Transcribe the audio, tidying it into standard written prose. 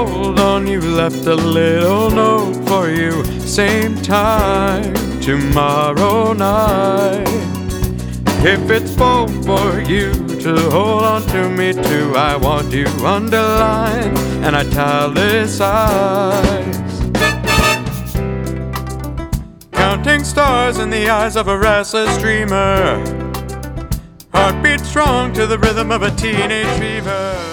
hold on, you left a little note for you. Same time tomorrow night. If it's bold for you to hold on to me too, I want you underlined and italicized. Counting stars in the eyes of a restless dreamer, heartbeat strong to the rhythm of a teenage fever.